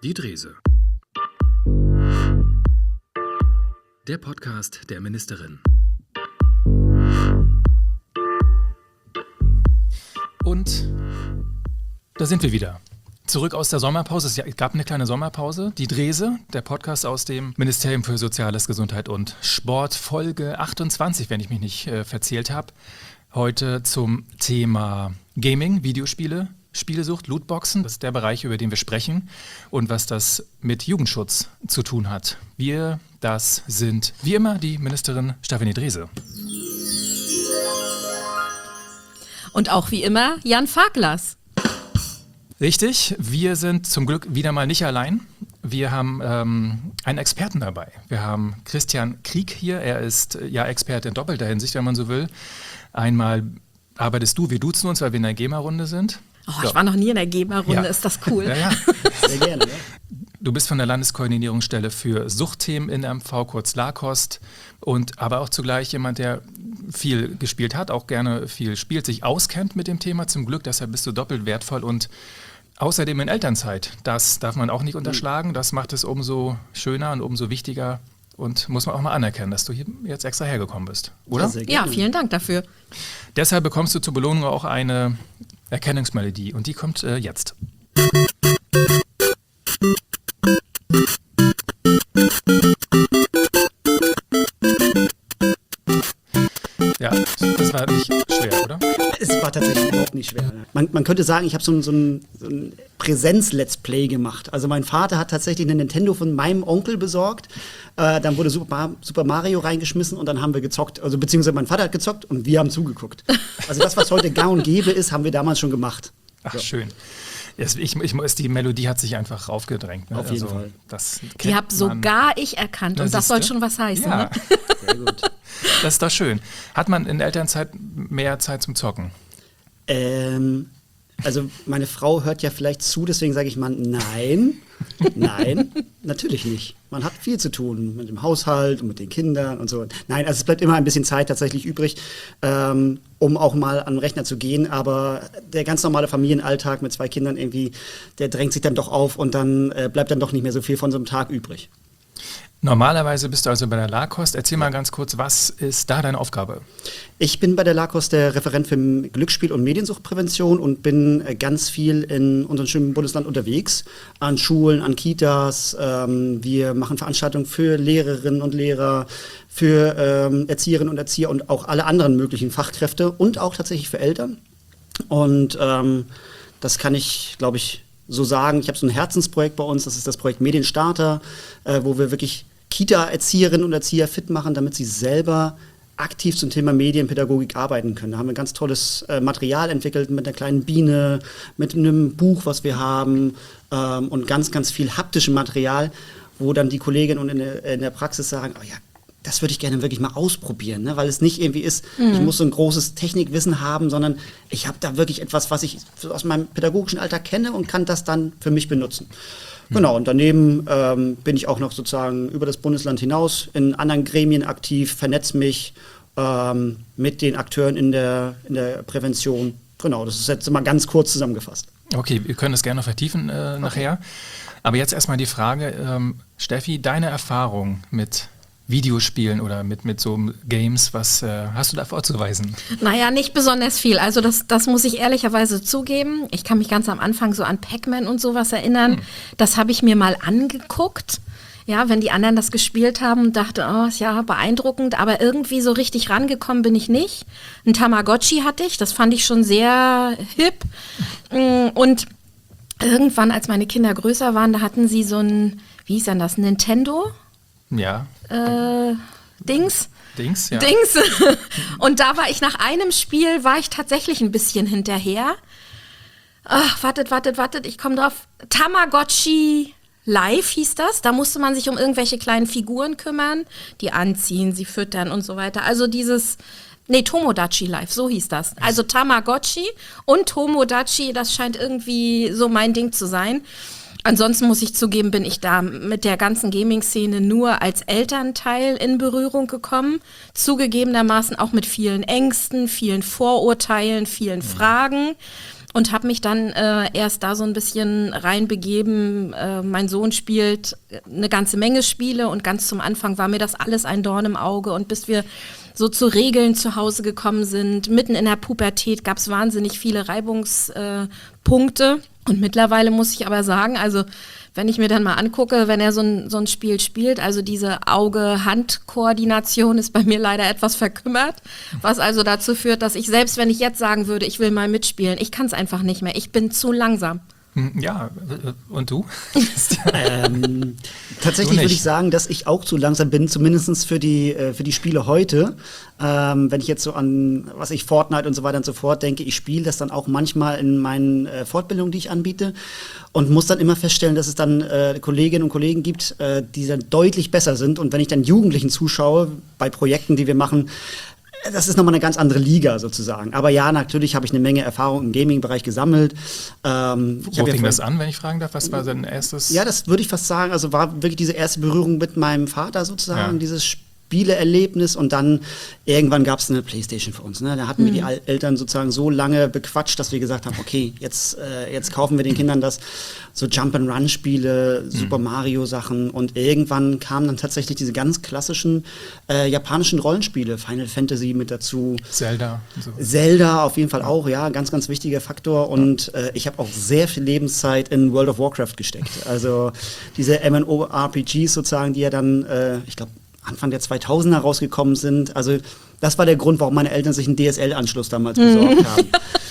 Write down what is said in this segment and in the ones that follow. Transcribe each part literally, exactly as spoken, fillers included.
Die Drese. Der Podcast der Ministerin. Und da sind wir wieder. Zurück aus der Sommerpause. Es gab eine kleine Sommerpause. Die Drese, der Podcast aus dem Ministerium für Soziales, Gesundheit und Sport, Folge achtundzwanzig, wenn ich mich nicht äh, verzählt habe. Heute zum Thema Gaming, Videospiele, Spielesucht, Lootboxen. Das ist der Bereich, über den wir sprechen und was das mit Jugendschutz zu tun hat. Wir, das sind wie immer die Ministerin Stefanie Drese. Und auch wie immer Jan Farklas. Richtig, wir sind zum Glück wieder mal nicht allein. Wir haben ähm, einen Experten dabei. Wir haben Christian Krieg hier. Er ist äh, ja Experte in doppelter Hinsicht, wenn man so will. Einmal arbeitest du, wir duzen uns, weil wir in der GEMA-Runde sind. Oh, so. Ich war noch nie in der GEMA-Runde, Ja. Ist das cool. Ja, ja. Sehr gerne, ja. Du bist von der Landeskoordinierungsstelle für Suchtthemen in M V, kurz LAKOST, und aber auch zugleich jemand, der viel gespielt hat, auch gerne viel spielt, sich auskennt mit dem Thema zum Glück, deshalb bist du doppelt wertvoll und außerdem in Elternzeit. Das darf man auch nicht unterschlagen, das macht es umso schöner und umso wichtiger und muss man auch mal anerkennen, dass du hier jetzt extra hergekommen bist, oder? Ja, sehr Ja, gerne. vielen Dank dafür. Deshalb bekommst du zur Belohnung auch eine Erkennungsmelodie und die kommt äh, jetzt. Ja, das war nicht schwer, oder? Es war tatsächlich überhaupt nicht schwer. Man, man könnte sagen, ich habe so ein, so ein, so ein Präsenz-Let's Play gemacht. Also mein Vater hat tatsächlich eine Nintendo von meinem Onkel besorgt. Äh, dann wurde Super, Super Mario reingeschmissen und dann haben wir gezockt. Also beziehungsweise mein Vater hat gezockt und wir haben zugeguckt. Also das, was heute gang und gäbe ist, haben wir damals schon gemacht. Ach, So. schön. Es- Ich, ich, die Melodie hat sich einfach raufgedrängt. Ne? Auf jeden Fall. Das Die kennt habe man. sogar ich erkannt Na, und das soll siehste? schon was heißen. Ja, Ne? Sehr gut. das ist doch schön. Hat man in Elternzeit mehr Zeit zum Zocken? Ähm, also meine Frau hört ja vielleicht zu, deswegen sage ich mal nein. Nein, natürlich nicht. Man hat viel zu tun mit dem Haushalt und mit den Kindern und so. Nein, also es bleibt immer ein bisschen Zeit tatsächlich übrig, ähm, um auch mal an den Rechner zu gehen. Aber der ganz normale Familienalltag mit zwei Kindern irgendwie, der drängt sich dann doch auf und dann äh, bleibt dann doch nicht mehr so viel von so einem Tag übrig. Normalerweise bist du also bei der LAKOST. Erzähl mal ganz kurz, was ist da deine Aufgabe? Ich bin bei der LAKOST der Referent für Glücksspiel- und Mediensuchtprävention und bin äh, ganz viel in unserem schönen Bundesland unterwegs, an Schulen, an Kitas. Ähm, wir machen Veranstaltungen für Lehrerinnen und Lehrer, für ähm, Erzieherinnen und Erzieher und auch alle anderen möglichen Fachkräfte und auch tatsächlich für Eltern. Und ähm, das kann ich, glaube ich, so sagen. Ich habe so ein Herzensprojekt bei uns, das ist das Projekt Medienstarter, äh, wo wir wirklich Kita-Erzieherinnen und Erzieher fit machen, damit sie selber aktiv zum Thema Medienpädagogik arbeiten können. Da haben wir ganz tolles äh, Material entwickelt mit einer kleinen Biene, mit einem Buch, was wir haben ähm, und ganz, ganz viel haptischem Material, wo dann die Kolleginnen und in der, in der Praxis sagen, oh ja, das würde ich gerne wirklich mal ausprobieren, ne? Weil es nicht irgendwie ist, mhm. ich muss so ein großes Technikwissen haben, sondern ich habe da wirklich etwas, was ich aus meinem pädagogischen Alltag kenne und kann das dann für mich benutzen. Mhm. Genau, und daneben ähm, bin ich auch noch sozusagen über das Bundesland hinaus in anderen Gremien aktiv, vernetze mich ähm, mit den Akteuren in der, in der Prävention. Genau, das ist jetzt mal ganz kurz zusammengefasst. Okay, wir können das gerne noch vertiefen äh, nachher. Aber jetzt erstmal die Frage, ähm, Steffi, deine Erfahrung mit Videospielen oder mit, mit so Games, was äh, hast du da vorzuweisen? Naja, nicht besonders viel. Also das, das muss ich ehrlicherweise zugeben. Ich kann mich ganz am Anfang so an Pac-Man und sowas erinnern. Hm. Das habe ich mir mal angeguckt. Ja, wenn die anderen das gespielt haben, dachte, oh, ist ja beeindruckend, aber irgendwie so richtig rangekommen bin ich nicht. Ein Tamagotchi hatte ich, das fand ich schon sehr hip. Und irgendwann, als meine Kinder größer waren, da hatten sie so ein, wie hieß denn das, Nintendo? Ja. Äh, Dings. Dings, ja. Dings. Und da war ich nach einem Spiel, war ich tatsächlich ein bisschen hinterher. Ach, wartet, wartet, wartet, ich komme drauf. Tamagotchi Live hieß das. Da musste man sich um irgendwelche kleinen Figuren kümmern, die anziehen, sie füttern und so weiter. Also dieses, nee, Tomodachi Live, so hieß das. Also Tamagotchi und Tomodachi, das scheint irgendwie so mein Ding zu sein. Ansonsten muss ich zugeben, bin ich da mit der ganzen Gaming-Szene nur als Elternteil in Berührung gekommen. Zugegebenermaßen auch mit vielen Ängsten, vielen Vorurteilen, vielen Fragen. und habe mich dann äh, erst da so ein bisschen reinbegeben. Äh, mein Sohn spielt eine ganze Menge Spiele und ganz zum Anfang war mir das alles ein Dorn im Auge und bis wir so zu Regeln zu Hause gekommen sind, mitten in der Pubertät gab es wahnsinnig viele Reibungspunkte und mittlerweile muss ich aber sagen, also wenn ich mir dann mal angucke, wenn er so ein, so ein Spiel spielt, also diese Auge-Hand-Koordination ist bei mir leider etwas verkümmert, was also dazu führt, dass ich selbst, wenn ich jetzt sagen würde, ich will mal mitspielen, ich kann es einfach nicht mehr, ich bin zu langsam. Ja, und du? ähm, tatsächlich würde ich sagen, dass ich auch zu langsam bin, zumindest für die, äh, für die Spiele heute. Ähm, wenn ich jetzt so an, was ich Fortnite und so weiter und so fort denke, ich spiele das dann auch manchmal in meinen äh, Fortbildungen, die ich anbiete und muss dann immer feststellen, dass es dann äh, Kolleginnen und Kollegen gibt, äh, die dann deutlich besser sind. Und wenn ich dann Jugendlichen zuschaue, bei Projekten, die wir machen, das ist nochmal eine ganz andere Liga sozusagen. Aber ja, natürlich habe ich eine Menge Erfahrung im Gaming-Bereich gesammelt. Ähm, Wo fing ja das an, wenn ich fragen darf? Was war dein erstes? Ja, das würde ich fast sagen. Also war wirklich diese erste Berührung mit meinem Vater sozusagen, ja. Dieses Spieleerlebnis und dann irgendwann gab es eine Playstation für uns. Ne? Da hatten mhm. wir die Al- Eltern sozusagen so lange bequatscht, dass wir gesagt haben, okay, jetzt, äh, jetzt kaufen wir den Kindern das, so Jump-and-Run-Spiele, mhm. Super Mario-Sachen und irgendwann kamen dann tatsächlich diese ganz klassischen äh, japanischen Rollenspiele, Final Fantasy mit dazu. Zelda. So. Zelda auf jeden Fall auch, ja, ganz, ganz wichtiger Faktor und äh, ich habe auch sehr viel Lebenszeit in World of Warcraft gesteckt. Also diese M M O R P Gs sozusagen, die ja dann, äh, ich glaube, Anfang der zweitausender rausgekommen sind. Also das war der Grund, warum meine Eltern sich einen D S L-Anschluss damals besorgt haben.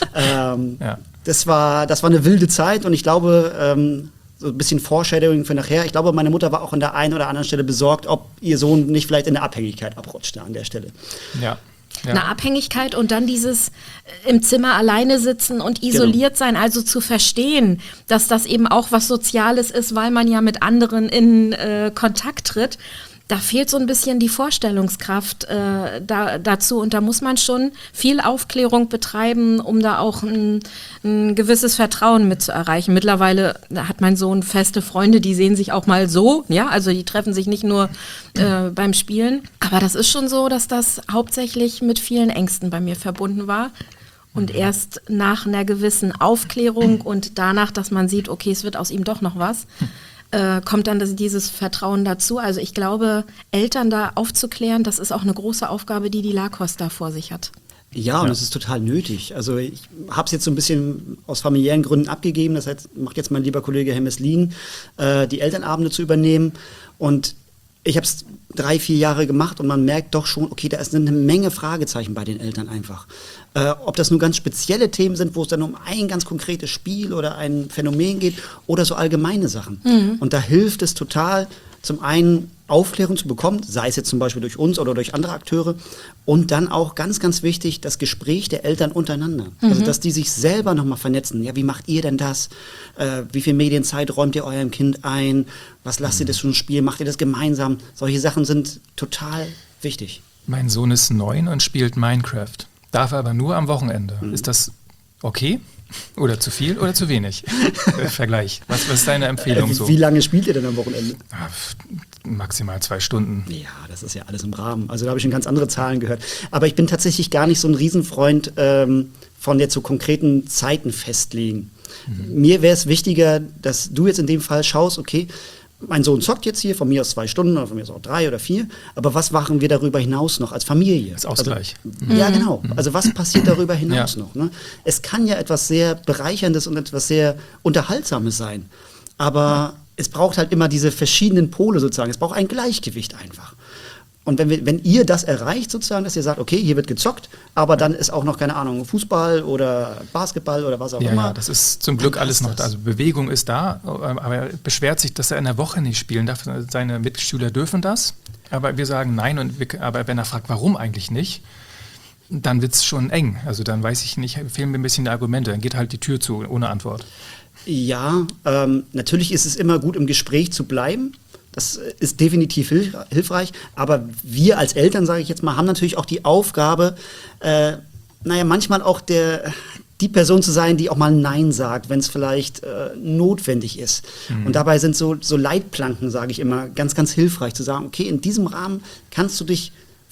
ähm, ja. das, war, das war eine wilde Zeit und ich glaube, ähm, so ein bisschen Foreshadowing für nachher, ich glaube, meine Mutter war auch an der einen oder anderen Stelle besorgt, ob ihr Sohn nicht vielleicht in der Abhängigkeit abrutschte an der Stelle. Ja. Ja. Eine Abhängigkeit und dann dieses im Zimmer alleine sitzen und isoliert genau. sein, also zu verstehen, dass das eben auch was Soziales ist, weil man ja mit anderen in äh, Kontakt tritt. Da fehlt so ein bisschen die Vorstellungskraft äh, da, dazu und da muss man schon viel Aufklärung betreiben, um da auch ein, ein gewisses Vertrauen mit zu erreichen. Mittlerweile hat mein Sohn feste Freunde, die sehen sich auch mal so, ja, also die treffen sich nicht nur äh, beim Spielen. Aber das ist schon so, dass das hauptsächlich mit vielen Ängsten bei mir verbunden war. Und erst nach einer gewissen Aufklärung und danach, dass man sieht, okay, es wird aus ihm doch noch was, Äh, kommt dann das, dieses Vertrauen dazu. Also ich glaube, Eltern da aufzuklären, das ist auch eine große Aufgabe, die die Lakos da vor sich hat. Ja, und das ist total nötig. Also ich habe es jetzt so ein bisschen aus familiären Gründen abgegeben. Das heißt, macht jetzt mein lieber Kollege Herr Messlin, äh, die Elternabende zu übernehmen. Und ich habe es drei, vier Jahre gemacht und man merkt doch schon, okay, da ist eine Menge Fragezeichen bei den Eltern einfach. Äh, ob das nur ganz spezielle Themen sind, wo es dann um ein ganz konkretes Spiel oder ein Phänomen geht oder so allgemeine Sachen. Mhm. Und da hilft es total, zum einen Aufklärung zu bekommen, sei es jetzt zum Beispiel durch uns oder durch andere Akteure und dann auch ganz, ganz wichtig, das Gespräch der Eltern untereinander. Mhm. Also, dass die sich selber nochmal vernetzen. Ja, wie macht ihr denn das? Äh, wie viel Medienzeit räumt ihr eurem Kind ein? Was lasst ihr das für ein Spiel? Macht ihr das gemeinsam? Solche Sachen sind total wichtig. Mein Sohn ist neun und spielt Minecraft, darf aber nur am Wochenende. Mhm. Ist das okay? Oder zu viel oder zu wenig? Vergleich. Was, was ist deine Empfehlung äh, so? Wie lange spielt ihr denn am Wochenende? Maximal zwei Stunden. Ja, das ist ja alles im Rahmen. Also da habe ich schon ganz andere Zahlen gehört. Aber ich bin tatsächlich gar nicht so ein Riesenfreund ähm, von jetzt so konkreten Zeiten festlegen. Mhm. Mir wäre es wichtiger, dass du jetzt in dem Fall schaust, okay, mein Sohn zockt jetzt hier, von mir aus zwei Stunden oder von mir aus auch drei oder vier, aber was machen wir darüber hinaus noch als Familie? Das Ausgleich. Also, mhm. Ja, genau. Also was passiert darüber hinaus ja. noch? Ne? Es kann ja etwas sehr Bereicherndes und etwas sehr Unterhaltsames sein, aber ja. es braucht halt immer diese verschiedenen Pole sozusagen. Es braucht ein Gleichgewicht einfach. Und wenn, wir, wenn ihr das erreicht sozusagen, dass ihr sagt, okay, hier wird gezockt, aber dann ist auch noch, keine Ahnung, Fußball oder Basketball oder was auch ja, immer. Ja, das ist zum Glück alles noch da. Also Bewegung ist da, aber er beschwert sich, dass er in der Woche nicht spielen darf. Seine Mitschüler dürfen das, aber wir sagen nein. Und wir, aber wenn er fragt, warum eigentlich nicht, dann wird es schon eng. Also dann weiß ich nicht, fehlen mir ein bisschen die Argumente. Dann geht halt die Tür zu, ohne Antwort. Ja, ähm, natürlich ist es immer gut, im Gespräch zu bleiben. Das ist definitiv hilf- hilfreich, aber wir als Eltern, sage ich jetzt mal, haben natürlich auch die Aufgabe, äh, naja, manchmal auch der, die Person zu sein, die auch mal Nein sagt, wenn es vielleicht äh, notwendig ist. Mhm. Und dabei sind so, so Leitplanken, sage ich immer, ganz, ganz hilfreich zu sagen, okay, in diesem Rahmen kannst du dich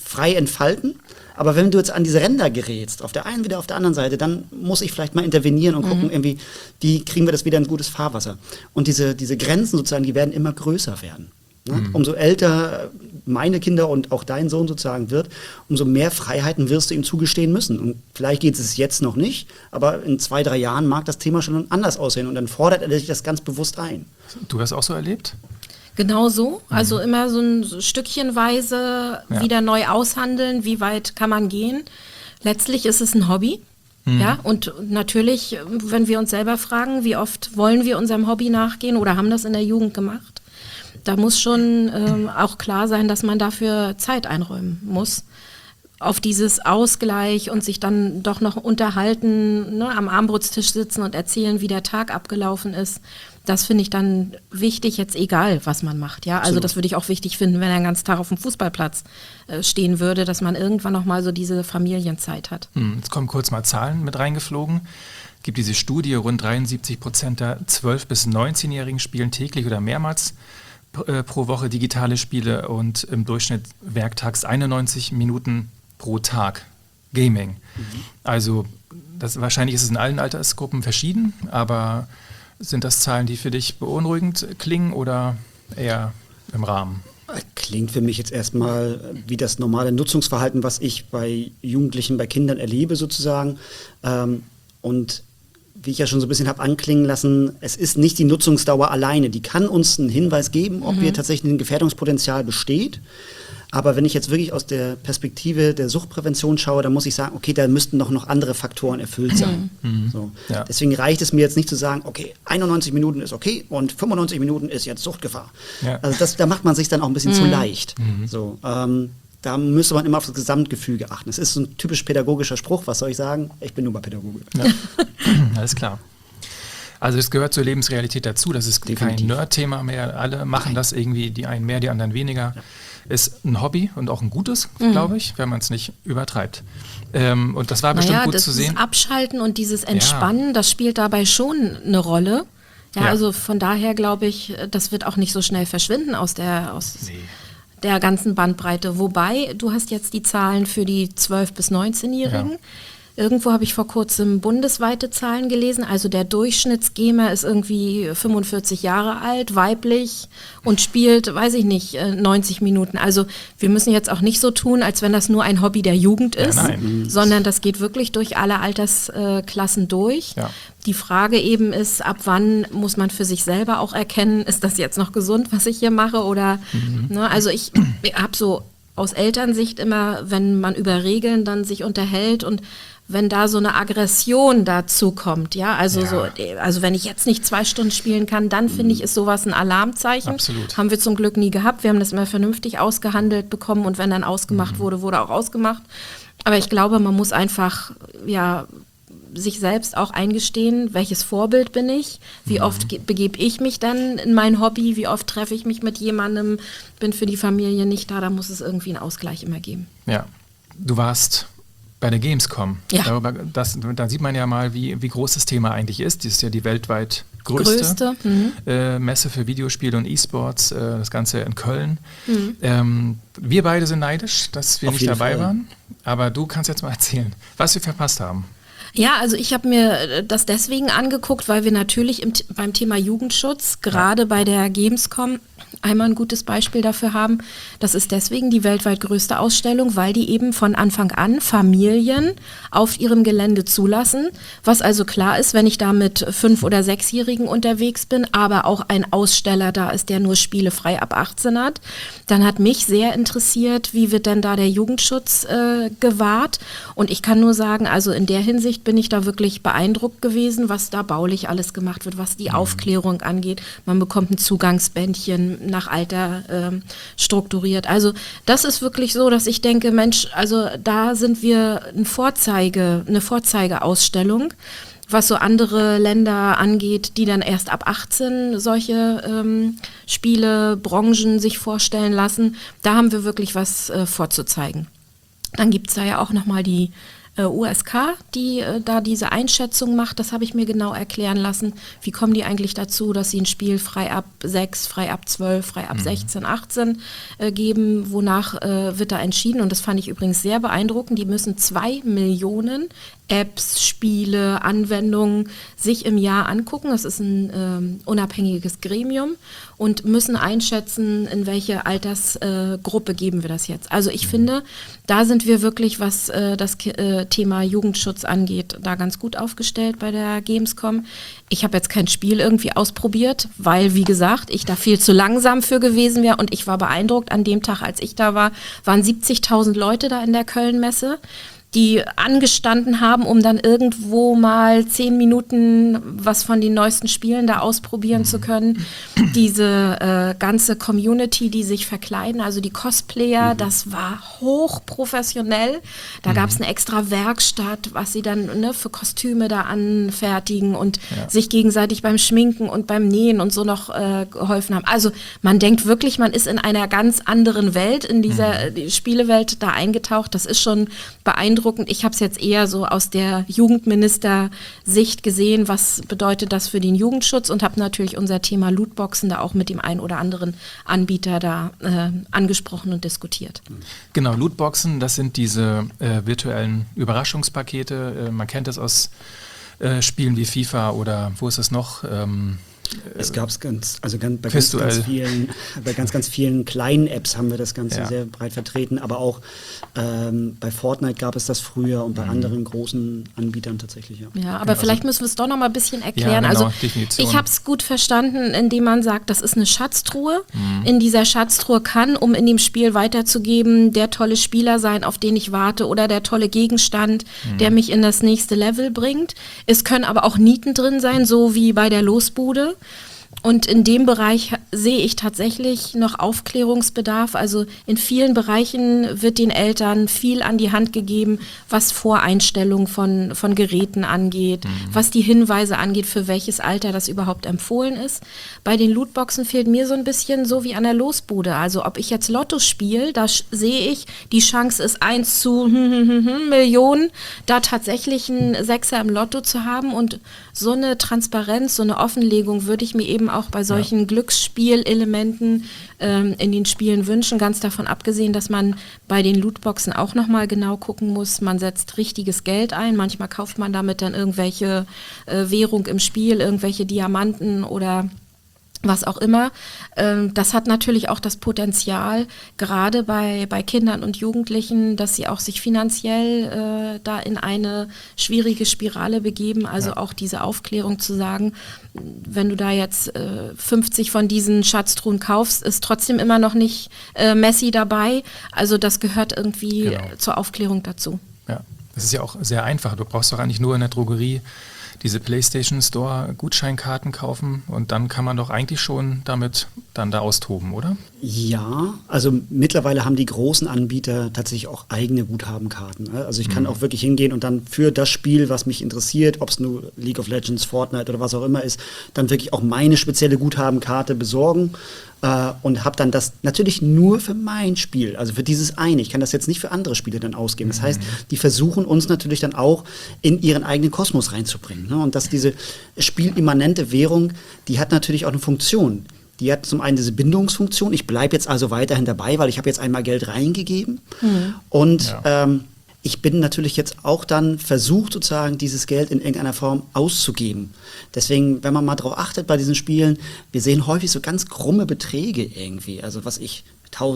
frei entfalten. Aber wenn du jetzt an diese Ränder gerätst, auf der einen wieder auf der anderen Seite, dann muss ich vielleicht mal intervenieren und gucken, irgendwie, wie kriegen wir das wieder in gutes Fahrwasser. Und diese, diese Grenzen sozusagen, die werden immer größer werden. Ne? Mhm. Umso älter meine Kinder und auch dein Sohn sozusagen wird, umso mehr Freiheiten wirst du ihm zugestehen müssen. Und vielleicht geht es jetzt noch nicht, aber in zwei, drei Jahren mag das Thema schon anders aussehen und dann fordert er sich das ganz bewusst ein. Du hast auch so erlebt? Genau so, also mhm. immer so ein Stückchenweise ja. wieder neu aushandeln, wie weit kann man gehen. Letztlich ist es ein Hobby, mhm. ja, und natürlich, wenn wir uns selber fragen, wie oft wollen wir unserem Hobby nachgehen oder haben das in der Jugend gemacht, da muss schon ähm, auch klar sein, dass man dafür Zeit einräumen muss. Auf dieses Ausgleich und sich dann doch noch unterhalten, ne, am Armbrotstisch sitzen und erzählen, wie der Tag abgelaufen ist. Das finde ich dann wichtig, jetzt egal, was man macht. Ja, also Absolut. das würde ich auch wichtig finden, wenn er den ganzen Tag auf dem Fußballplatz äh, stehen würde, dass man irgendwann noch mal so diese Familienzeit hat. Hm, jetzt kommen kurz mal Zahlen mit reingeflogen. Es gibt diese Studie, rund dreiundsiebzig Prozent der zwölf- bis neunzehnjährigen spielen täglich oder mehrmals äh, pro Woche digitale Spiele und im Durchschnitt werktags einundneunzig Minuten pro Tag Gaming. Mhm. Also das, wahrscheinlich ist es in allen Altersgruppen verschieden, aber sind das Zahlen, die für dich beunruhigend klingen oder eher im Rahmen? Klingt für mich jetzt erstmal wie das normale Nutzungsverhalten, was ich bei Jugendlichen, bei Kindern erlebe sozusagen. Ähm, und wie ich ja schon so ein bisschen habe anklingen lassen, es ist nicht die Nutzungsdauer alleine. Die kann uns einen Hinweis geben, ob mhm. wir tatsächlich ein Gefährdungspotenzial besteht. Aber wenn ich jetzt wirklich aus der Perspektive der Suchtprävention schaue, dann muss ich sagen, okay, da müssten doch noch andere Faktoren erfüllt sein. Mhm. So. Ja. Deswegen reicht es mir jetzt nicht zu sagen, okay, einundneunzig Minuten ist okay und fünfundneunzig Minuten ist jetzt Suchtgefahr. Ja. Also das, da macht man sich dann auch ein bisschen mhm. zu leicht. Mhm. So, ähm, da müsste man immer auf das Gesamtgefüge achten. Das ist so ein typisch pädagogischer Spruch, was soll ich sagen? Ich bin nur mal Pädagoge. Ja. Alles klar. Also es gehört zur Lebensrealität dazu, das ist Definitiv. Kein Nerd-Thema mehr, alle machen Nein. das irgendwie, die einen mehr, die anderen weniger. Ja. Ist ein Hobby und auch ein gutes, mhm. glaube ich, wenn man es nicht übertreibt. Ähm, und das war bestimmt naja, gut das zu sehen. Das Abschalten und dieses Entspannen, ja. das spielt dabei schon eine Rolle. Ja, ja. Also von daher glaube ich, das wird auch nicht so schnell verschwinden aus der, aus nee. der ganzen Bandbreite. Wobei, du hast jetzt die Zahlen für die zwölf- bis neunzehnjährigen. Ja. Irgendwo habe ich vor kurzem bundesweite Zahlen gelesen. Also der Durchschnittsgamer ist irgendwie fünfundvierzig Jahre alt, weiblich und spielt, weiß ich nicht, neunzig Minuten. Also wir müssen jetzt auch nicht so tun, als wenn das nur ein Hobby der Jugend ist, ja, nein. sondern das geht wirklich durch alle Altersklassen durch. Ja. Die Frage eben ist, ab wann muss man für sich selber auch erkennen, ist das jetzt noch gesund, was ich hier mache? Oder, mhm. ne, also ich habe so aus Elternsicht immer, wenn man über Regeln dann sich unterhält und wenn da so eine Aggression dazu kommt, ja, also ja. so, also wenn ich jetzt nicht zwei Stunden spielen kann, dann finde ich, ist sowas ein Alarmzeichen. Absolut. Haben wir zum Glück nie gehabt. Wir haben das immer vernünftig ausgehandelt bekommen und wenn dann ausgemacht mhm. wurde, wurde auch ausgemacht. Aber ich glaube, man muss einfach, ja, sich selbst auch eingestehen, welches Vorbild bin ich, wie mhm. oft ge- begebe ich mich dann in mein Hobby, wie oft treffe ich mich mit jemandem, bin für die Familie nicht da, da muss es irgendwie einen Ausgleich immer geben. Ja, du warst bei der Gamescom. Ja. Darüber, das, da sieht man ja mal, wie, wie groß das Thema eigentlich ist. Das ist ja die weltweit größte, größte. Mhm. äh, Messe für Videospiele und E-Sports, äh, das Ganze in Köln. Mhm. Ähm, wir beide sind neidisch, dass wir Auf nicht dabei Fall. waren, aber du kannst jetzt mal erzählen, was wir verpasst haben. Ja, also ich habe mir das deswegen angeguckt, weil wir natürlich im, beim Thema Jugendschutz, gerade ja. bei der Gamescom, einmal ein gutes Beispiel dafür haben. Das ist deswegen die weltweit größte Ausstellung, weil die eben von Anfang an Familien auf ihrem Gelände zulassen. Was also klar ist, wenn ich da mit fünf- oder sechsjährigen unterwegs bin, aber auch ein Aussteller da ist, der nur Spiele frei ab achtzehn hat, dann hat mich sehr interessiert, wie wird denn da der Jugendschutz äh, gewahrt? Und ich kann nur sagen, also in der Hinsicht bin ich da wirklich beeindruckt gewesen, was da baulich alles gemacht wird, was die mhm. Aufklärung angeht. Man bekommt ein Zugangsbändchen nach Alter ähm, strukturiert. Also das ist wirklich so, dass ich denke, Mensch, also da sind wir ein Vorzeige, eine Vorzeigeausstellung, was so andere Länder angeht, die dann erst ab achtzehn solche ähm, Spiele, Branchen sich vorstellen lassen. Da haben wir wirklich was äh, vorzuzeigen. Dann gibt es da ja auch nochmal die äh, U S K, die äh, da diese Einschätzung macht. Das habe ich mir genau erklären lassen. Wie kommen die eigentlich dazu, dass sie ein Spiel frei ab sechs, frei ab zwölf, frei ab mhm. sechzehn, achtzehn äh, geben? Wonach äh, wird da entschieden? Und das fand ich übrigens sehr beeindruckend. Die müssen zwei Millionen Apps, Spiele, Anwendungen sich im Jahr angucken. Das ist ein ähm, unabhängiges Gremium und müssen einschätzen, in welche Altersgruppe äh, geben wir das jetzt. Also ich mhm. finde, da sind wir wirklich, was äh, das äh, Thema Jugendschutz angeht, da ganz gut aufgestellt bei der Gamescom. Ich habe jetzt kein Spiel irgendwie ausprobiert, weil, wie gesagt, ich da viel zu langsam für gewesen wäre und ich war beeindruckt. An dem Tag, als ich da war, waren siebzigtausend Leute da in der Köln-Messe, die angestanden haben, um dann irgendwo mal zehn Minuten was von den neuesten Spielen da ausprobieren mhm. zu können. Diese äh, ganze Community, die sich verkleiden, also die Cosplayer, mhm. das war hochprofessionell. Da mhm. gab es eine extra Werkstatt, was sie dann ne, für Kostüme da anfertigen und ja. sich gegenseitig beim Schminken und beim Nähen und so noch äh, geholfen haben. Also man denkt wirklich, man ist in einer ganz anderen Welt, in dieser mhm. Spielewelt da eingetaucht. Das ist schon beeindruckend. Ich habe es jetzt eher so aus der Jugendminister-Sicht gesehen, was bedeutet das für den Jugendschutz und habe natürlich unser Thema Lootboxen da auch mit dem einen oder anderen Anbieter da äh, angesprochen und diskutiert. Genau, Lootboxen, das sind diese äh, virtuellen Überraschungspakete. Äh, man kennt das aus äh, Spielen wie FIFA oder wo ist es noch? Ähm, Es gab es ganz, also ganz, bei, ganz, ganz vielen, bei ganz, ganz vielen kleinen Apps haben wir das Ganze ja. sehr breit vertreten, aber auch ähm, bei Fortnite gab es das früher und bei mhm. anderen großen Anbietern tatsächlich. Ja, ja aber ja, vielleicht also, müssen wir es doch noch mal ein bisschen erklären. Ja, genau, also Definition. Ich habe es gut verstanden, indem man sagt, das ist eine Schatztruhe. Mhm. In dieser Schatztruhe kann, um in dem Spiel weiterzugeben, der tolle Spieler sein, auf den ich warte oder der tolle Gegenstand, mhm. der mich in das nächste Level bringt. Es können aber auch Nieten drin sein, so wie bei der Losbude. Und in dem Bereich sehe ich tatsächlich noch Aufklärungsbedarf. Also in vielen Bereichen wird den Eltern viel an die Hand gegeben, was Voreinstellungen von, von Geräten angeht, mhm. was die Hinweise angeht, für welches Alter das überhaupt empfohlen ist. Bei den Lootboxen fehlt mir so ein bisschen so wie an der Losbude. Also ob ich jetzt Lotto spiele, da sch- sehe ich, die Chance ist eins zu Millionen, da tatsächlich einen Sechser im Lotto zu haben. Und so eine Transparenz, so eine Offenlegung würde ich mir eben auch bei solchen ja. Glücksspielelementen ähm, in den Spielen wünschen, ganz davon abgesehen, dass man bei den Lootboxen auch nochmal genau gucken muss, man setzt richtiges Geld ein, manchmal kauft man damit dann irgendwelche äh, Währung im Spiel, irgendwelche Diamanten oder was auch immer. Ähm, das hat natürlich auch das Potenzial, gerade bei, bei Kindern und Jugendlichen, dass sie auch sich finanziell äh, da in eine schwierige Spirale begeben. Also ja. auch diese Aufklärung zu sagen, wenn du da jetzt äh, fünfzig von diesen Schatztruhen kaufst, ist trotzdem immer noch nicht äh, Messi dabei. Also das gehört irgendwie genau. zur Aufklärung dazu. Ja, das ist ja auch sehr einfach. Du brauchst doch eigentlich nur in der Drogerie diese PlayStation Store Gutscheinkarten kaufen und dann kann man doch eigentlich schon damit dann da austoben, oder? Ja, also mittlerweile haben die großen Anbieter tatsächlich auch eigene Guthabenkarten. Also ich kann mhm. auch wirklich hingehen und dann für das Spiel, was mich interessiert, ob es nur League of Legends, Fortnite oder was auch immer ist, dann wirklich auch meine spezielle Guthabenkarte besorgen. Und habe dann das natürlich nur für mein Spiel, also für dieses eine. Ich kann das jetzt nicht für andere Spiele dann ausgeben. Das heißt, die versuchen uns natürlich dann auch in ihren eigenen Kosmos reinzubringen. Ne? Und dass diese spielimmanente Währung, die hat natürlich auch eine Funktion. Die hat zum einen diese Bindungsfunktion. Ich bleibe jetzt also weiterhin dabei, weil ich habe jetzt einmal Geld reingegeben. Mhm. Und ja. ähm, ich bin natürlich jetzt auch dann versucht, sozusagen dieses Geld in irgendeiner Form auszugeben. Deswegen, wenn man mal drauf achtet bei diesen Spielen, wir sehen häufig so ganz krumme Beträge irgendwie. Also was ich,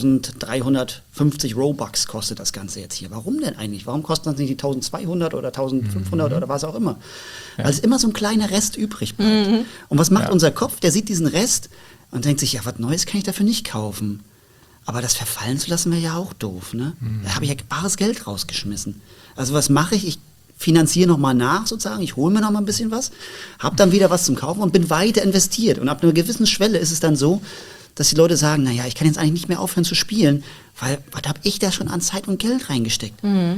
eintausenddreihundertfünfzig Robux kostet das Ganze jetzt hier. Warum denn eigentlich? Warum kosten das nicht die eintausendzweihundert oder eintausendfünfhundert mhm. oder was auch immer? Ja. Weil es immer so ein kleiner Rest übrig bleibt. Mhm. Und was macht ja. unser Kopf? Der sieht diesen Rest und denkt sich, ja, was Neues kann ich dafür nicht kaufen. Aber das verfallen zu lassen wäre ja auch doof, ne? Mhm. Da habe ich ja bares Geld rausgeschmissen. Also was mache ich? Ich finanziere nochmal nach sozusagen, ich hole mir nochmal ein bisschen was, habe dann wieder was zum Kaufen und bin weiter investiert. Und ab einer gewissen Schwelle ist es dann so, dass die Leute sagen, naja, ich kann jetzt eigentlich nicht mehr aufhören zu spielen, weil was habe ich da schon an Zeit und Geld reingesteckt? Mhm.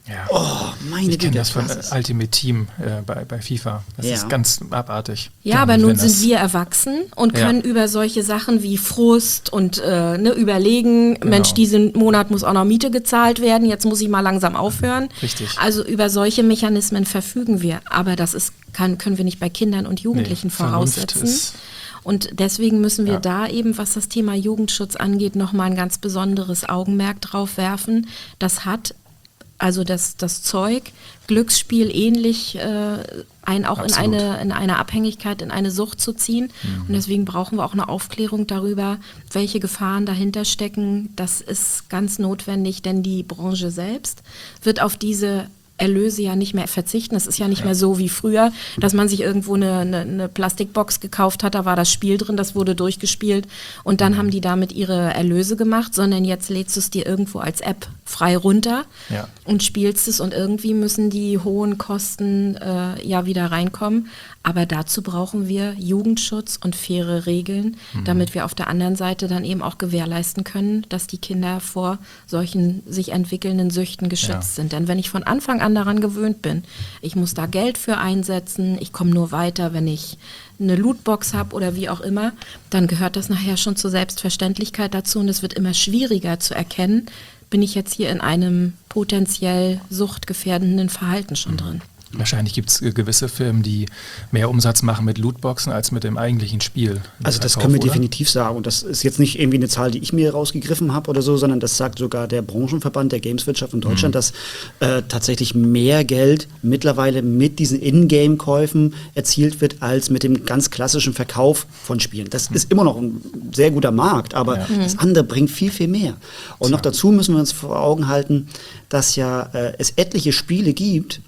Ja. Oh, meine Ich kenne Güte, das von das ist- Ultimate Team äh, bei, bei FIFA. Das Ja. ist ganz abartig. Ja, aber nun wenn das- sind wir erwachsen und Ja. können über solche Sachen wie Frust und äh, ne, überlegen, Genau. Mensch, diesen Monat muss auch noch Miete gezahlt werden, jetzt muss ich mal langsam aufhören. Richtig. Also über solche Mechanismen verfügen wir, aber das ist, kann, können wir nicht bei Kindern und Jugendlichen Nee, Vernunft voraussetzen. ist- Und deswegen müssen wir Ja. da eben, was das Thema Jugendschutz angeht, nochmal ein ganz besonderes Augenmerk drauf werfen. Das hat also das, das Zeug, Glücksspiel ähnlich äh, ein, auch in Absolut. eine, in eine Abhängigkeit, in eine Sucht zu ziehen. Und deswegen brauchen wir auch eine Aufklärung darüber, welche Gefahren dahinter stecken. Das ist ganz notwendig, denn die Branche selbst wird auf diese Erlöse ja nicht mehr verzichten. Es ist ja nicht mehr so wie früher, dass man sich irgendwo eine, eine, eine Plastikbox gekauft hat, da war das Spiel drin, das wurde durchgespielt und dann haben die damit ihre Erlöse gemacht, sondern jetzt lädst du es dir irgendwo als App frei runter Ja. und spielst es und irgendwie müssen die hohen Kosten äh, ja wieder reinkommen. Aber dazu brauchen wir Jugendschutz und faire Regeln, damit wir auf der anderen Seite dann eben auch gewährleisten können, dass die Kinder vor solchen sich entwickelnden Süchten geschützt Ja. sind. Denn wenn ich von Anfang an daran gewöhnt bin, ich muss da Geld für einsetzen, ich komme nur weiter, wenn ich eine Lootbox habe oder wie auch immer, dann gehört das nachher schon zur Selbstverständlichkeit dazu und es wird immer schwieriger zu erkennen, bin ich jetzt hier in einem potenziell suchtgefährdenden Verhalten schon drin. Wahrscheinlich gibt es gewisse Firmen, die mehr Umsatz machen mit Lootboxen als mit dem eigentlichen Spiel. Also das Verkauf, können wir oder? definitiv sagen. Und das ist jetzt nicht irgendwie eine Zahl, die ich mir rausgegriffen habe oder so, sondern das sagt sogar der Branchenverband der Gameswirtschaft in Deutschland, dass äh, tatsächlich mehr Geld mittlerweile mit diesen Ingame-Käufen erzielt wird, als mit dem ganz klassischen Verkauf von Spielen. Das ist immer noch ein sehr guter Markt, aber Ja. das andere bringt viel, viel mehr. Und noch Tja. dazu müssen wir uns vor Augen halten, dass ja äh, es etliche Spiele gibt,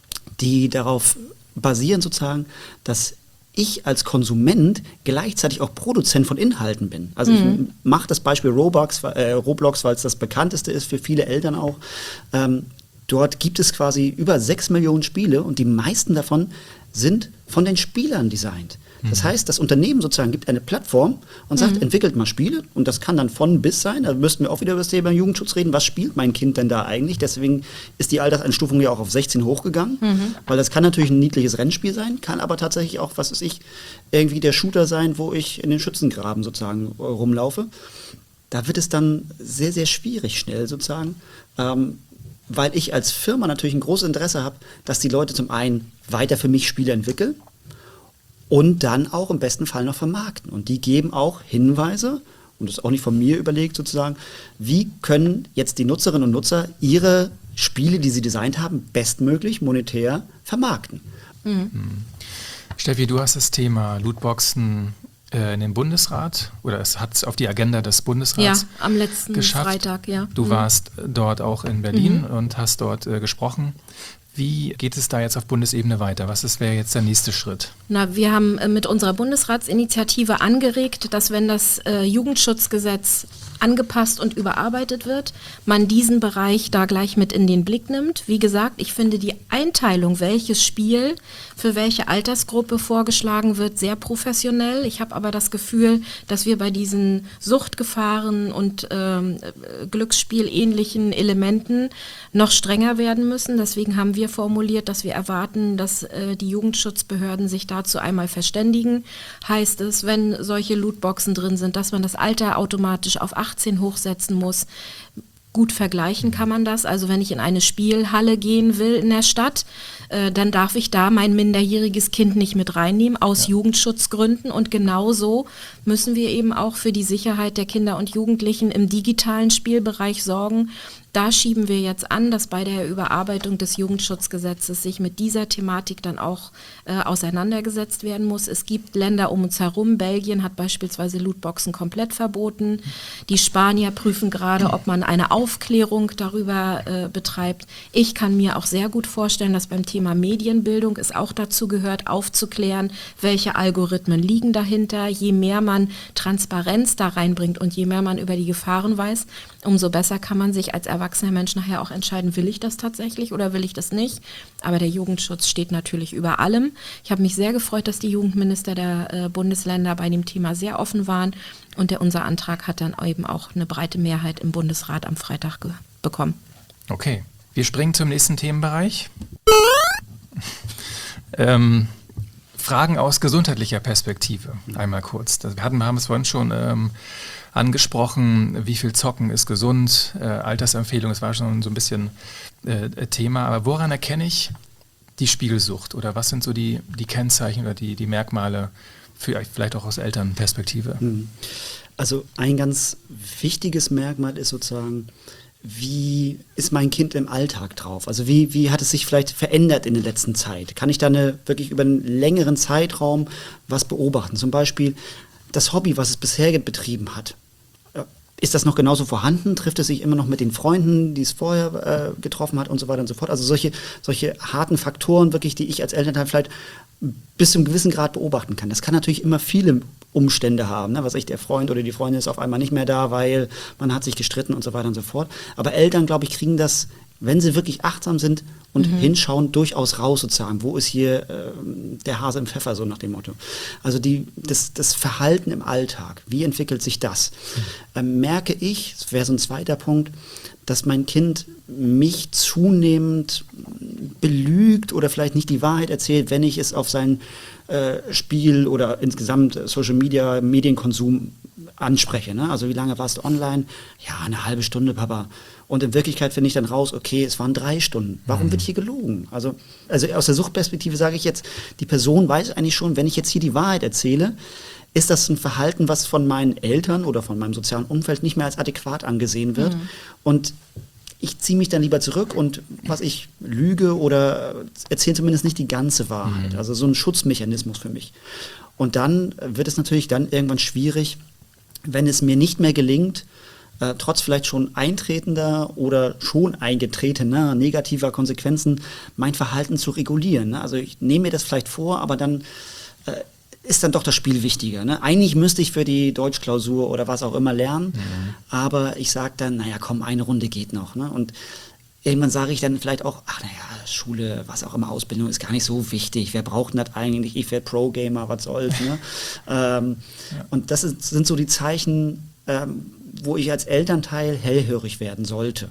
die darauf basieren sozusagen, dass ich als Konsument gleichzeitig auch Produzent von Inhalten bin. Also ich mache das Beispiel Roblox, äh, Roblox, weil es das bekannteste ist für viele Eltern auch. Ähm, dort gibt es quasi über sechs Millionen Spiele und die meisten davon sind von den Spielern designt. Das heißt, das Unternehmen sozusagen gibt eine Plattform und sagt, entwickelt mal Spiele und das kann dann von bis sein. Da müssten wir auch wieder über das Thema Jugendschutz reden. Was spielt mein Kind denn da eigentlich? Deswegen ist die Alterseinstufung ja auch auf sechzehn hochgegangen, weil das kann natürlich ein niedliches Rennspiel sein, kann aber tatsächlich auch, was weiß ich, irgendwie der Shooter sein, wo ich in den Schützengraben sozusagen äh, rumlaufe. Da wird es dann sehr, sehr schwierig schnell sozusagen, ähm, weil ich als Firma natürlich ein großes Interesse habe, dass die Leute zum einen weiter für mich Spiele entwickeln, und dann auch im besten Fall noch vermarkten. Und die geben auch Hinweise, und das ist auch nicht von mir überlegt sozusagen, wie können jetzt die Nutzerinnen und Nutzer ihre Spiele, die sie designt haben, bestmöglich monetär vermarkten. Steffi, du hast das Thema Lootboxen äh, in den Bundesrat oder es hat es auf die Agenda des Ja, Bundesrats am letzten geschafft. Freitag, ja. Du Mhm. warst dort auch in Berlin und hast dort äh, gesprochen. Wie geht es da jetzt auf Bundesebene weiter? Was ist, wäre jetzt der nächste Schritt? Na, wir haben äh, mit unserer Bundesratsinitiative angeregt, dass wenn das äh, Jugendschutzgesetz angepasst und überarbeitet wird, man diesen Bereich da gleich mit in den Blick nimmt. Wie gesagt, ich finde die Einteilung, welches Spiel für welche Altersgruppe vorgeschlagen wird, sehr professionell. Ich habe aber das Gefühl, dass wir bei diesen Suchtgefahren und ähm, äh, Glücksspielähnlichen Elementen noch strenger werden müssen. Deswegen haben wir formuliert, dass wir erwarten, dass äh, die Jugendschutzbehörden sich dazu einmal verständigen. Heißt es, wenn solche Lootboxen drin sind, dass man das Alter automatisch auf achtzehn hochsetzen muss. Gut vergleichen kann man das. Also wenn ich in eine Spielhalle gehen will in der Stadt, äh, dann darf ich da mein minderjähriges Kind nicht mit reinnehmen, aus Jugendschutzgründen. Und genauso müssen wir eben auch für die Sicherheit der Kinder und Jugendlichen im digitalen Spielbereich sorgen. Da schieben wir jetzt an, dass bei der Überarbeitung des Jugendschutzgesetzes sich mit dieser Thematik dann auch äh, auseinandergesetzt werden muss. Es gibt Länder um uns herum. Belgien hat beispielsweise Lootboxen komplett verboten. Die Spanier prüfen gerade, ob man eine Aufklärung darüber äh, betreibt. Ich kann mir auch sehr gut vorstellen, dass beim Thema Medienbildung es auch dazu gehört, aufzuklären, welche Algorithmen liegen dahinter. Je mehr man Transparenz da reinbringt und je mehr man über die Gefahren weiß, umso besser kann man sich als erwachsener Mensch nachher auch entscheiden, will ich das tatsächlich oder will ich das nicht. Aber der Jugendschutz steht natürlich über allem. Ich habe mich sehr gefreut, dass die Jugendminister der äh, Bundesländer bei dem Thema sehr offen waren und der, unser Antrag hat dann eben auch eine breite Mehrheit im Bundesrat am Freitag ge- bekommen. Okay. Wir springen zum nächsten Themenbereich. ähm, Fragen aus gesundheitlicher Perspektive. Einmal kurz. Das, wir hatten, wir haben es vorhin schon ähm, angesprochen, wie viel Zocken ist gesund, äh, Altersempfehlung, das war schon so ein bisschen äh, Thema. Aber woran erkenne ich die Spielsucht? Oder was sind so die, die Kennzeichen oder die, die Merkmale, für, vielleicht auch aus Elternperspektive? Also ein ganz wichtiges Merkmal ist sozusagen, wie ist mein Kind im Alltag drauf? Also wie, wie hat es sich vielleicht verändert in der letzten Zeit? Kann ich da eine, wirklich über einen längeren Zeitraum was beobachten? Zum Beispiel das Hobby, was es bisher betrieben hat. Ist das noch genauso vorhanden? Trifft es sich immer noch mit den Freunden, die es vorher äh, getroffen hat und so weiter und so fort? Also solche, solche harten Faktoren wirklich, die ich als Elternteil vielleicht bis zu einem gewissen Grad beobachten kann. Das kann natürlich immer viele Umstände haben, ne? Was ich, der Freund oder die Freundin ist auf einmal nicht mehr da, weil man hat sich gestritten und so weiter und so fort. Aber Eltern, glaube ich, kriegen das, wenn sie wirklich achtsam sind und mhm. hinschauen, durchaus raus sozusagen. Wo ist hier äh, der Hase im Pfeffer, so nach dem Motto. Also die, das, das Verhalten im Alltag, wie entwickelt sich das? Mhm. Ähm, merke ich, das wäre so ein zweiter Punkt, dass mein Kind mich zunehmend belügt oder vielleicht nicht die Wahrheit erzählt, wenn ich es auf sein äh, Spiel oder insgesamt Social Media, Medienkonsum anspreche. Ne? Also wie lange warst du online? Ja, eine halbe Stunde, Papa. Und in Wirklichkeit finde ich dann raus, okay, es waren drei Stunden. Warum mhm. wird hier gelogen? Also, also aus der Suchtperspektive sage ich jetzt, die Person weiß eigentlich schon, wenn ich jetzt hier die Wahrheit erzähle, ist das ein Verhalten, was von meinen Eltern oder von meinem sozialen Umfeld nicht mehr als adäquat angesehen wird. Mhm. Und ich ziehe mich dann lieber zurück und was ich lüge oder erzähle zumindest nicht die ganze Wahrheit. Mhm. Also so ein Schutzmechanismus für mich. Und dann wird es natürlich dann irgendwann schwierig, wenn es mir nicht mehr gelingt, äh, trotz vielleicht schon eintretender oder schon eingetretener negativer Konsequenzen mein Verhalten zu regulieren. Ne? Also ich nehme mir das vielleicht vor, aber dann äh, ist dann doch das Spiel wichtiger. Ne? Eigentlich müsste ich für die Deutschklausur oder was auch immer lernen, mhm. aber ich sage dann, naja, komm, eine Runde geht noch. Ne? Und irgendwann sage ich dann vielleicht auch, ach naja, Schule, was auch immer, Ausbildung ist gar nicht so wichtig. Wer braucht das eigentlich? Ich werde Pro-Gamer, was soll's. Ne? ähm, ja. Und das ist, sind so die Zeichen, ähm, wo ich als Elternteil hellhörig werden sollte.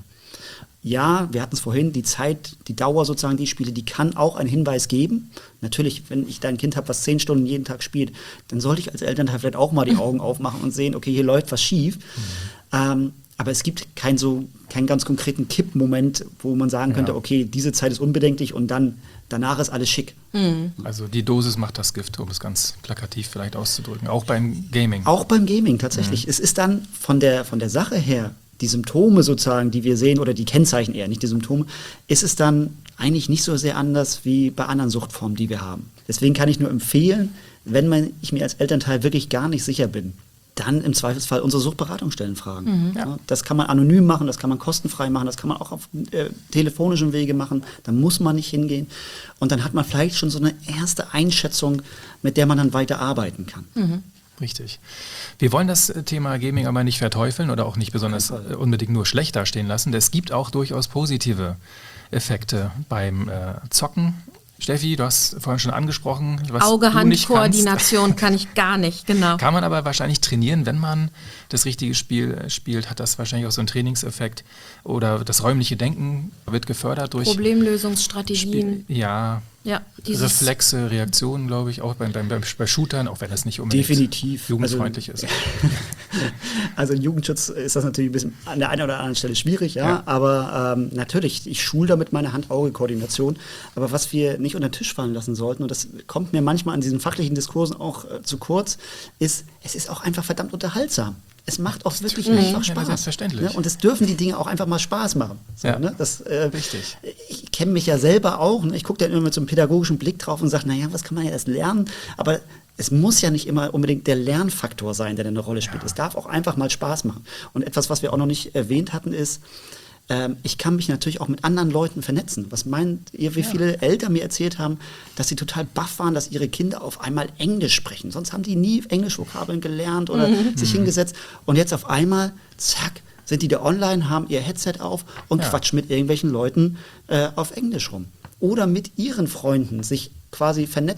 Ja, wir hatten es vorhin, die Zeit, die Dauer sozusagen, die Spiele, die kann auch einen Hinweis geben. Natürlich, wenn ich da ein Kind habe, was zehn Stunden jeden Tag spielt, dann sollte ich als Elternteil vielleicht auch mal die Augen aufmachen und sehen, okay, hier läuft was schief. Mhm. Ähm, aber es gibt keinen so, keinen ganz konkreten Kippmoment, wo man sagen könnte, ja. okay, diese Zeit ist unbedenklich und dann danach ist alles schick. Mhm. Also die Dosis macht das Gift, um es ganz plakativ vielleicht auszudrücken. Auch beim Gaming. Auch beim Gaming tatsächlich. Mhm. Es ist dann von der, von der Sache her, die Symptome sozusagen, die wir sehen, oder die Kennzeichen eher, nicht die Symptome, ist es dann eigentlich nicht so sehr anders wie bei anderen Suchtformen, die wir haben. Deswegen kann ich nur empfehlen, wenn man, ich mir als Elternteil wirklich gar nicht sicher bin, dann im Zweifelsfall unsere Suchtberatungsstellen fragen. Mhm. Ja, das kann man anonym machen, das kann man kostenfrei machen, das kann man auch auf äh, telefonischen Wege machen, da muss man nicht hingehen. Und dann hat man vielleicht schon so eine erste Einschätzung, mit der man dann weiter arbeiten kann. Mhm. Richtig. Wir wollen das Thema Gaming aber nicht verteufeln oder auch nicht besonders unbedingt nur schlecht dastehen lassen. Es gibt auch durchaus positive Effekte beim äh, Zocken. Steffi, du hast vorhin schon angesprochen, was Auge-Hand-Koordination kann ich gar nicht, genau. Kann man aber wahrscheinlich trainieren, wenn man das richtige Spiel spielt, hat das wahrscheinlich auch so einen Trainingseffekt. Oder das räumliche Denken wird gefördert durch Problemlösungsstrategien. Spiel, ja, ja Reflexe, Reaktionen, glaube ich, auch beim, beim, beim, bei Shootern, auch wenn das nicht unbedingt definitiv jugendfreundlich also, ist. Also im Jugendschutz ist das natürlich ein bisschen an der einen oder anderen Stelle schwierig, ja, ja. aber ähm, natürlich, ich schule damit meine Hand-Auge-Koordination, aber was wir nicht unter den Tisch fallen lassen sollten, und das kommt mir manchmal an diesen fachlichen Diskursen auch äh, zu kurz, ist, es ist auch einfach verdammt unterhaltsam. Es macht auch wirklich mhm. einfach Spaß. Ja, selbstverständlich. Ne? Und es dürfen die Dinge auch einfach mal Spaß machen. So, ja. ne? Das, äh, Richtig. Ich kenne mich ja selber auch. Ne? Ich gucke da immer mit so einem pädagogischen Blick drauf und sage, naja, was kann man ja erst lernen? Aber es muss ja nicht immer unbedingt der Lernfaktor sein, der eine Rolle spielt. Ja. Es darf auch einfach mal Spaß machen. Und etwas, was wir auch noch nicht erwähnt hatten, ist, ähm, ich kann mich natürlich auch mit anderen Leuten vernetzen. Was meint ihr, wie ja. viele Eltern mir erzählt haben, dass sie total baff waren, dass ihre Kinder auf einmal Englisch sprechen. Sonst haben die nie Englischvokabeln gelernt oder mhm. sich mhm. hingesetzt. Und jetzt auf einmal, zack, sind die da online, haben ihr Headset auf und ja. quatschen mit irgendwelchen Leuten äh, auf Englisch rum. Oder mit ihren Freunden sich quasi vernetzen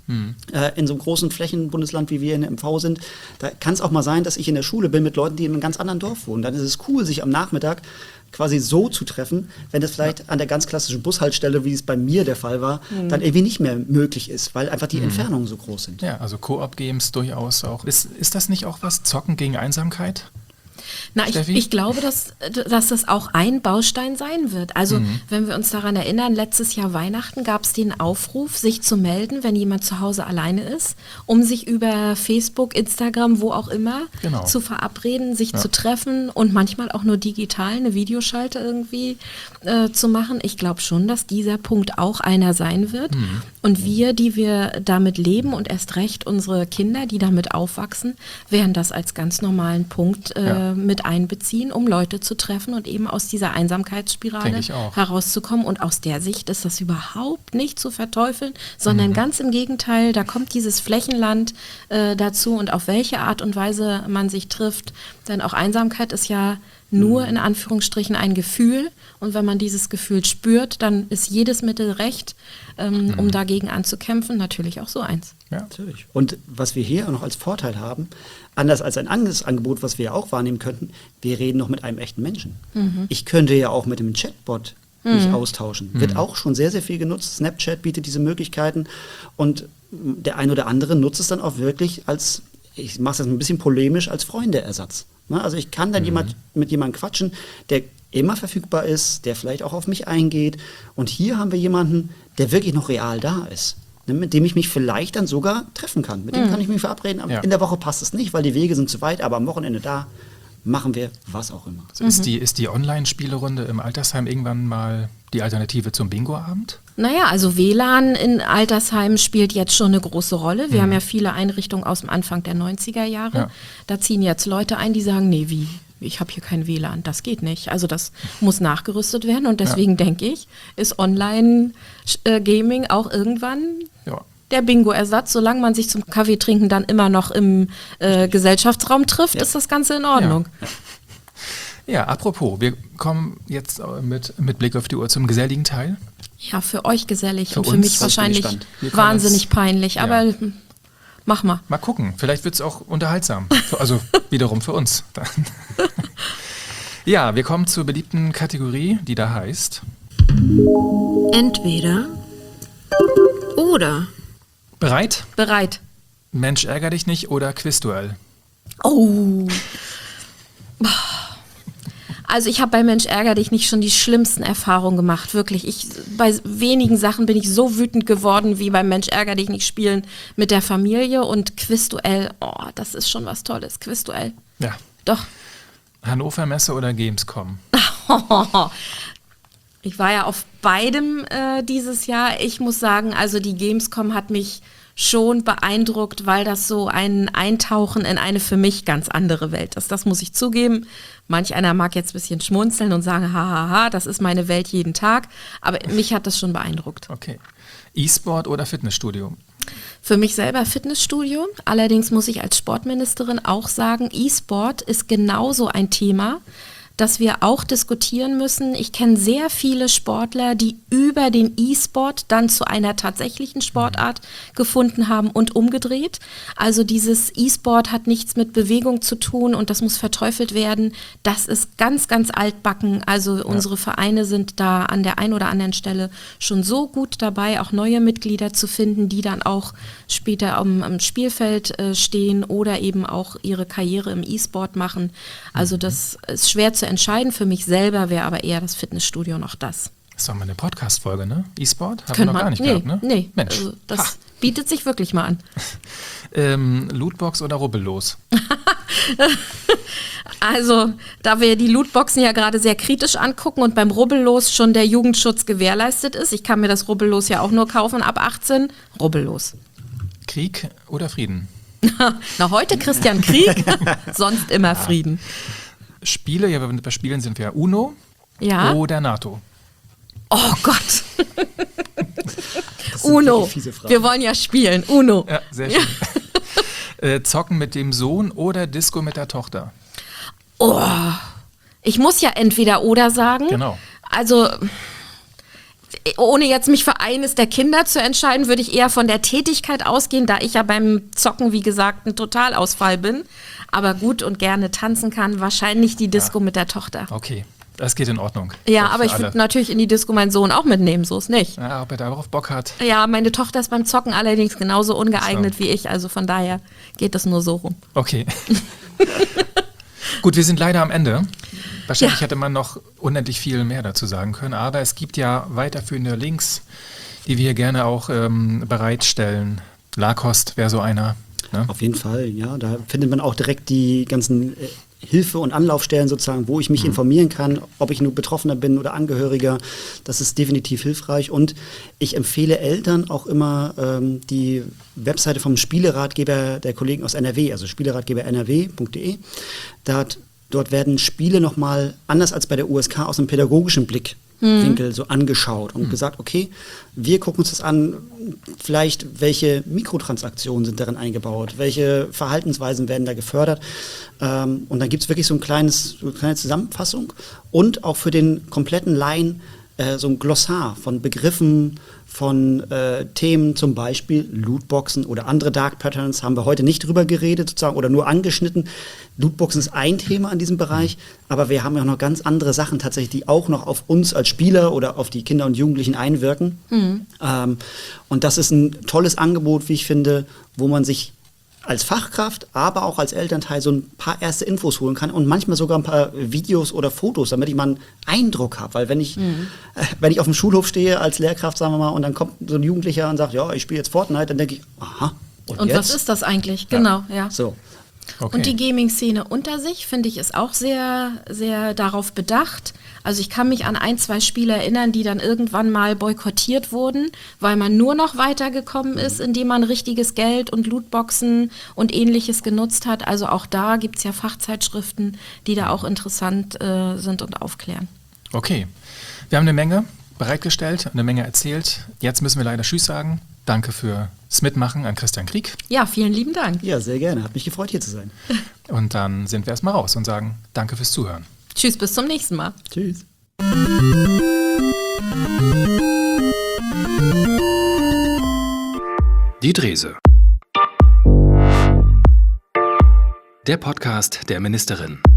Mhm. Äh, in so einem großen Flächenbundesland, wie wir in der M V sind, da kann es auch mal sein, dass ich in der Schule bin mit Leuten, die in einem ganz anderen Dorf wohnen. Dann ist es cool, sich am Nachmittag quasi so zu treffen, wenn das vielleicht ja. an der ganz klassischen Bushaltestelle, wie es bei mir der Fall war, mhm. dann irgendwie nicht mehr möglich ist, weil einfach die mhm. Entfernungen so groß sind. Ja, also Koop-Games durchaus auch. Ist, ist das nicht auch was, Zocken gegen Einsamkeit? Na, ich, ich glaube, dass, dass das auch ein Baustein sein wird. Also, mhm. wenn wir uns daran erinnern, letztes Jahr Weihnachten gab es den Aufruf, sich zu melden, wenn jemand zu Hause alleine ist, um sich über Facebook, Instagram, wo auch immer genau. zu verabreden, sich ja. zu treffen und manchmal auch nur digital eine Videoschalte irgendwie äh, zu machen. Ich glaube schon, dass dieser Punkt auch einer sein wird. Mhm. Und wir, die wir damit leben und erst recht unsere Kinder, die damit aufwachsen, werden das als ganz normalen Punkt äh, ja. mit einbeziehen, um Leute zu treffen und eben aus dieser Einsamkeitsspirale herauszukommen. Und aus der Sicht ist das überhaupt nicht zu verteufeln, sondern mhm. ganz im Gegenteil, da kommt dieses Flächenland äh, dazu und auf welche Art und Weise man sich trifft. Denn auch Einsamkeit ist ja nur in Anführungsstrichen ein Gefühl. Und wenn man dieses Gefühl spürt, dann ist jedes Mittel recht, ähm, mhm. um dagegen anzukämpfen, natürlich auch so eins. Ja, natürlich. Und was wir hier noch als Vorteil haben, anders als ein anderes Angebot, was wir ja auch wahrnehmen könnten, wir reden noch mit einem echten Menschen. Mhm. Ich könnte ja auch mit dem Chatbot mich mhm. austauschen. Mhm. Wird auch schon sehr, sehr viel genutzt. Snapchat bietet diese Möglichkeiten und der ein oder andere nutzt es dann auch wirklich als, ich mache es jetzt ein bisschen polemisch, als Freundeersatz. Also ich kann dann mhm. jemand, mit jemandem quatschen, der immer verfügbar ist, der vielleicht auch auf mich eingeht. Und hier haben wir jemanden, der wirklich noch real da ist, ne, mit dem ich mich vielleicht dann sogar treffen kann. Mit dem mhm. kann ich mich verabreden. Aber ja. in der Woche passt es nicht, weil die Wege sind zu weit, aber am Wochenende da machen wir was auch immer. Also ist die, ist die Online-Spielerunde im Altersheim irgendwann mal die Alternative zum Bingo-Abend? Naja, also W L A N in Altersheimen spielt jetzt schon eine große Rolle. Wir mhm. haben ja viele Einrichtungen aus dem Anfang der neunziger Jahre. Ja. Da ziehen jetzt Leute ein, die sagen, nee, wie? Ich habe hier kein W L A N, das geht nicht. Also das muss nachgerüstet werden und deswegen ja. denke ich, ist Online-Gaming auch irgendwann ja. der Bingo-Ersatz. Solange man sich zum Kaffee trinken dann immer noch im äh, Gesellschaftsraum trifft, ja. ist das Ganze in Ordnung. Ja. Ja, apropos, wir kommen jetzt mit, mit Blick auf die Uhr zum geselligen Teil. Ja, für euch gesellig für und für mich wahrscheinlich wahnsinnig peinlich, aber ja. mach mal. Mal gucken, vielleicht wird es auch unterhaltsam, also wiederum für uns. Ja, wir kommen zur beliebten Kategorie, die da heißt Entweder oder. Bereit? Bereit. Mensch, ärger dich nicht oder Quizduell? Oh. Also ich habe bei Mensch, ärger dich nicht schon die schlimmsten Erfahrungen gemacht, wirklich. Ich, bei wenigen Sachen bin ich so wütend geworden, wie beim Mensch, ärger dich nicht spielen mit der Familie. Und Quizduell, oh, das ist schon was Tolles, Quizduell. Ja. Doch. Hannover Messe oder Gamescom? Ich war ja auf beidem äh, dieses Jahr. Ich muss sagen, also die Gamescom hat mich schon beeindruckt, weil das so ein Eintauchen in eine für mich ganz andere Welt ist. Das muss ich zugeben. Manch einer mag jetzt ein bisschen schmunzeln und sagen, hahaha, ha, ha, das ist meine Welt jeden Tag. Aber mich hat das schon beeindruckt. Okay. E-Sport oder Fitnessstudio? Für mich selber Fitnessstudio. Allerdings muss ich als Sportministerin auch sagen, E-Sport ist genauso ein Thema, das wir auch diskutieren müssen. Ich kenne sehr viele Sportler, die über den E-Sport dann zu einer tatsächlichen Sportart gefunden haben und umgedreht. Also dieses E-Sport hat nichts mit Bewegung zu tun und das muss verteufelt werden. Das ist ganz, ganz altbacken. Also ja. unsere Vereine sind da an der einen oder anderen Stelle schon so gut dabei, auch neue Mitglieder zu finden, die dann auch später am, am Spielfeld äh, stehen oder eben auch ihre Karriere im E-Sport machen. Also das ist schwer zu entscheiden. Für mich selber wäre aber eher das Fitnessstudio noch das. Das ist doch mal eine Podcast-Folge, ne? E-Sport? Haben wir noch gar nicht nee, gehabt, ne? Nee, Mensch. Also das ha. bietet sich wirklich mal an. ähm, Lootbox oder Rubbellos? Also, da wir die Lootboxen ja gerade sehr kritisch angucken und beim Rubbellos schon der Jugendschutz gewährleistet ist, ich kann mir das Rubbellos ja auch nur kaufen ab achtzehn, Rubbellos. Krieg oder Frieden? Na, heute Christian Krieg, sonst immer ja. Frieden. Spiele, ja, bei Spielen sind wir Uno ja. oder NATO? Oh Gott. Uno. Wir wollen ja spielen. Uno. Ja, sehr schön. äh, zocken mit dem Sohn oder Disco mit der Tochter? Oh, ich muss ja entweder oder sagen. Genau. Also ohne jetzt mich für eines der Kinder zu entscheiden, würde ich eher von der Tätigkeit ausgehen, da ich ja beim Zocken, wie gesagt, ein Totalausfall bin. Aber gut und gerne tanzen kann, wahrscheinlich die Disco ja. mit der Tochter. Okay, das geht in Ordnung. Ja, aber ich würde natürlich in die Disco meinen Sohn auch mitnehmen, so ist nicht. Ja, ob er darauf Bock hat. Ja, meine Tochter ist beim Zocken allerdings genauso ungeeignet so. wie ich, also von daher geht das nur so rum. Okay. Gut, wir sind leider am Ende. Wahrscheinlich Ja. hätte man noch unendlich viel mehr dazu sagen können, aber es gibt ja weiterführende Links, die wir hier gerne auch ähm, bereitstellen. Lacoste wäre so einer. Ne? Auf jeden Fall, ja. Da findet man auch direkt die ganzen äh, Hilfe- und Anlaufstellen sozusagen, wo ich mich mhm. informieren kann, ob ich nur Betroffener bin oder Angehöriger. Das ist definitiv hilfreich. Und ich empfehle Eltern auch immer ähm, die Webseite vom Spieleratgeber der Kollegen aus N R W, also spieleratgeber n r w punkt d e. Da hat, dort werden Spiele nochmal anders als bei der U S K aus einem pädagogischen Blickwinkel mhm. so angeschaut und mhm. gesagt, okay, wir gucken uns das an, vielleicht welche Mikrotransaktionen sind darin eingebaut, welche Verhaltensweisen werden da gefördert. Ähm, und dann gibt es wirklich so, ein kleines, so eine kleine Zusammenfassung und auch für den kompletten Laien äh, so ein Glossar von Begriffen, von äh, Themen, zum Beispiel Lootboxen oder andere Dark Patterns, haben wir heute nicht drüber geredet sozusagen oder nur angeschnitten. Lootboxen ist ein Thema in diesem Bereich, aber wir haben ja auch noch ganz andere Sachen tatsächlich, die auch noch auf uns als Spieler oder auf die Kinder und Jugendlichen einwirken. Mhm. Ähm, und das ist ein tolles Angebot, wie ich finde, wo man sich als Fachkraft, aber auch als Elternteil so ein paar erste Infos holen kann und manchmal sogar ein paar Videos oder Fotos, damit ich mal einen Eindruck habe. Weil wenn ich, mhm. äh, wenn ich auf dem Schulhof stehe als Lehrkraft, sagen wir mal, und dann kommt so ein Jugendlicher und sagt, ja, ich spiele jetzt Fortnite, dann denke ich, aha, und, und jetzt? was ist das eigentlich? Genau, ja. ja. So. Okay. Und die Gaming-Szene unter sich, finde ich, ist auch sehr, sehr darauf bedacht. Also ich kann mich an ein, zwei Spiele erinnern, die dann irgendwann mal boykottiert wurden, weil man nur noch weitergekommen ist, indem man richtiges Geld und Lootboxen und Ähnliches genutzt hat. Also auch da gibt es ja Fachzeitschriften, die da auch interessant äh, sind und aufklären. Okay, wir haben eine Menge bereitgestellt, eine Menge erzählt. Jetzt müssen wir leider Tschüss sagen. Danke fürs Mitmachen an Christian Krieg. Ja, vielen lieben Dank. Ja, sehr gerne. Hat mich gefreut, hier zu sein. Und dann sind wir erstmal raus und sagen Danke fürs Zuhören. Tschüss, bis zum nächsten Mal. Tschüss. Die Drese. Der Podcast der Ministerin.